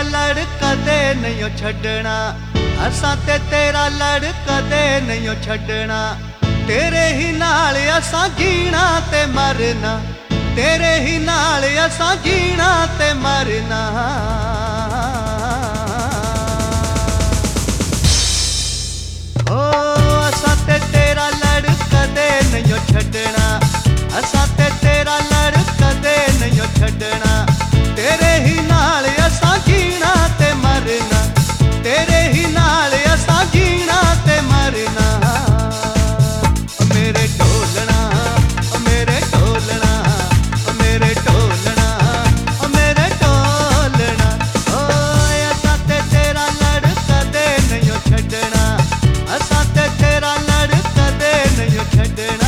लड़ कदे नहीं छड्डना, असां ते तेरा लड़ कदे नहीं छड्डना। तेरे ही नाल असां जीना ते मरना, तेरे ही नाल असां जीना ते मरना। ओ असां ते तेरा लड़ कदे नहीं छड्डना, असां ते तेरा लड़ कदे नहीं छड्डना। तेरे ही नाल असां जीना ते मरना, तेरे ही नाल असां जीना ते मरना। मेरे ढोलना, मेरे ढोलना, मेरे ढोलना, मेरे ढोलना। ओ असां ते तेरा लड़ कदे नहीं छड्डना, असां ते तेरा लड़ कदे नहीं छड्डना।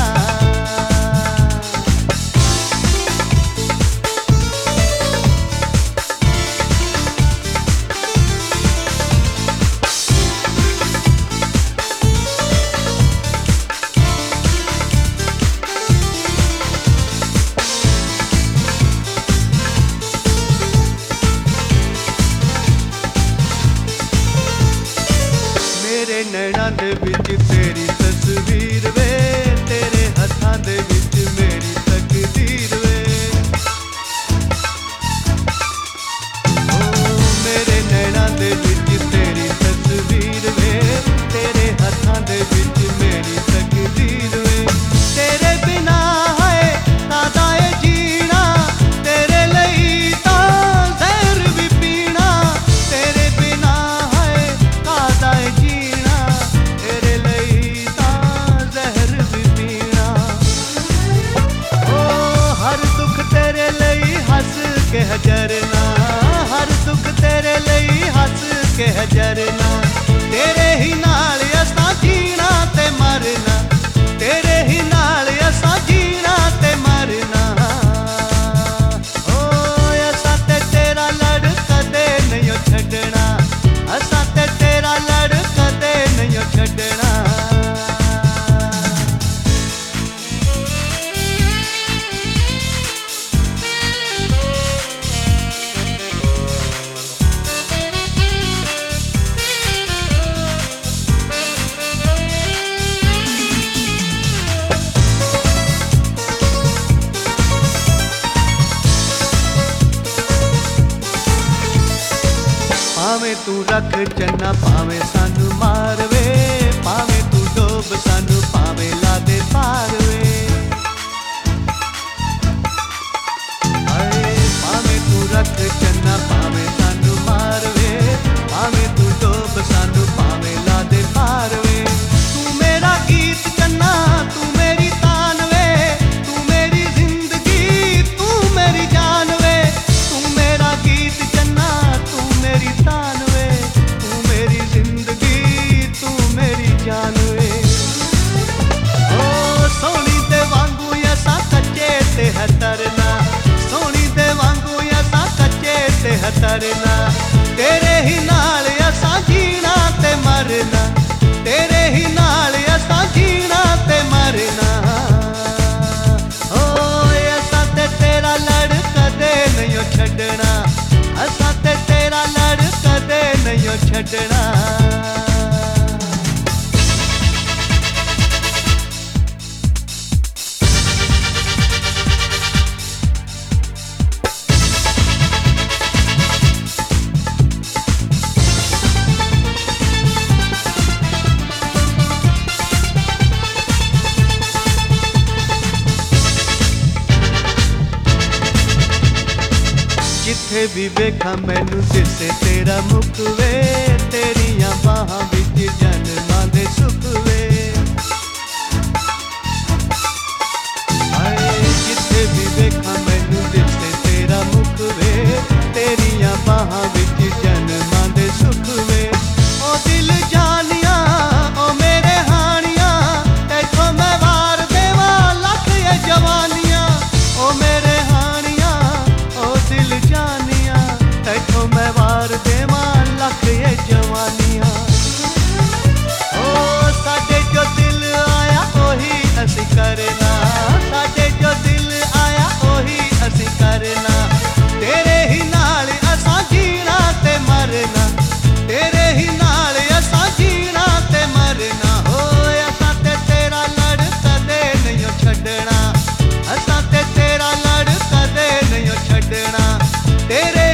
मेरे नैना दे विच तेरी तस्वीर वे, तेरे हत्थां दे विच मेरी तकदीर वे। ओ मेरे नैना दे विच तेरी तस्वीर वे, तेरे हत्थां दे विच मेरी तकदीर वे। तेरे बिना है कादा ए जीना, तेरे लई तां ज़हर भी पीना। तेरे बिना है कादा ए जीना, तेरे लई तां ज़हर भी पीना। ओ हर दुख तेरे लई हंस के हजरना, हर दुख तेरे लई हंस के हजरना। तेरे ही नाल असां जीना ते मरना, तेरे ही नाल असां जीना ते मरना। ओ असां ते तेरा लड़ कदे नहीं छड्डना, असां ते तेरा लड़ कदे नहीं छड्डना। भावें तू रख चन्ना भावें सानू मारवे, भावें तू डोब सानू भावें ला दे पार वे। हाय भावें तू रख चन्ना भावें सानू मारवे, भावें तू डोब सानू भावें ला दे पार वे। तू मेरा गीत चन्ना, तू मेरी तान वे, तू मेरी जिंदगी, तू मेरी जान वे। तू मेरा गीत चन्ना, तू मेरी तान वे, तू मेरी जिंदगी, तू मेरी जान वे। ओ सोनी दे वांगू असां कच्चे ते हतरना, सोनी दे वांगू असां कच्चे ते हतरना। तेरे ही नाल असां जीना ते मरना, तेरे ही नाल असां जीना ते मरना। ओ असां ते तेरा लड़ कदे नहीं छड्डना, असां ते तेरा लड़ कदे नहीं छड्डना। जिथे भी वेखा मैनू दिसे तेरा मुख वे, तेरियां बाहां विच जन्मां दे सुख वे। हाय जिथे भी वेखा मैनू दिसे तेरा मुख वे, तेरियां बाहां विच जन्मां दे सुख वे। ओ दिल जानिया ओ मेरे हानिया, तैथों मैं वार देवा लख ये जवानियां। ओ मेरे हानिया ओ दिल जानिया, तैथों मैं वार देवा लख ये जवानियां। ओ साडे तेरे